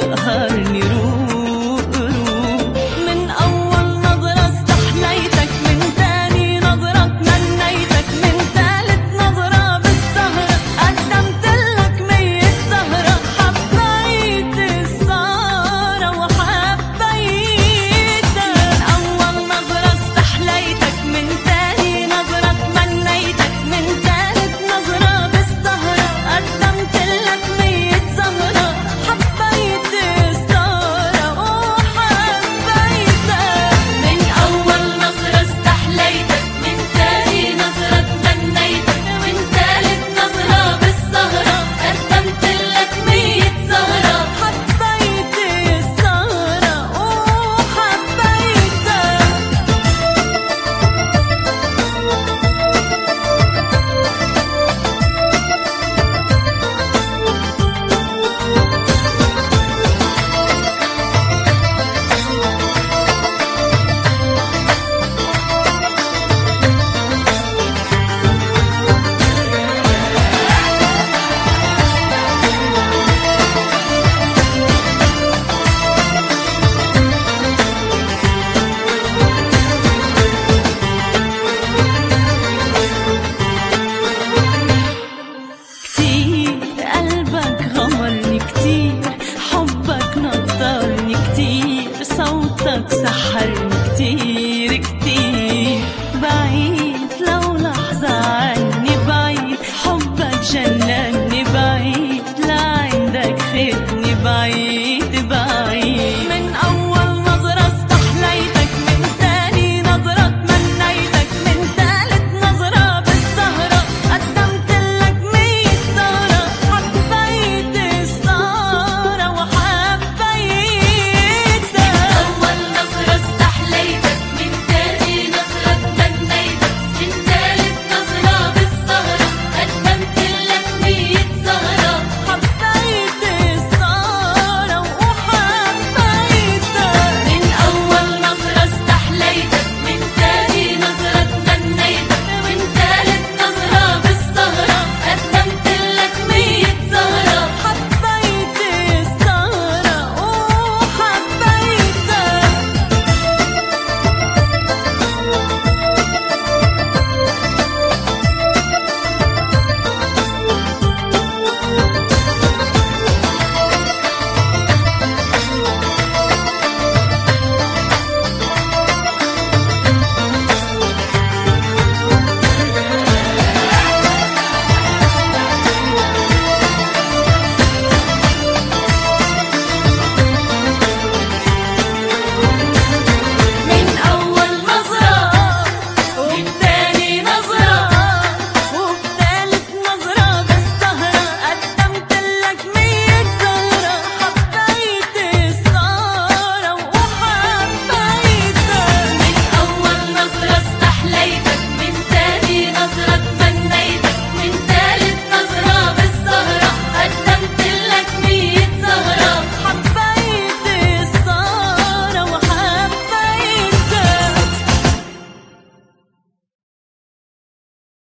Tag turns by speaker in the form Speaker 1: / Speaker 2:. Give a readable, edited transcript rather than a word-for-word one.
Speaker 1: قهرني روق روق. من أول نظرة استحليتك، من تاني نظرة تمنيتك، من تالت نظرة بالسهرة قدمتلك 100 سهرة. حبيت السهرة وحبيتك، من أول نظرة استحليتك، من تاني نظرة تمنيتك، من تالت نظرة بالسهرة قدمتلك 100 سهرة. حبيت السهرة وحبيتك، من أول نظرة استحليتك، من تاني نظرة تمنيتك، من تالت نظرة بالسهرة قدمتلك 100 سهرة. حبيت السهرة وحبيتك. كتير قلبك غمرني، كتير حبك نطرني، كتير صوتك سحرني، كتير كتير بعيد لو لحظة عني، بعيد حبك جنني، بعيد لعندك خدني، بعيد بعيد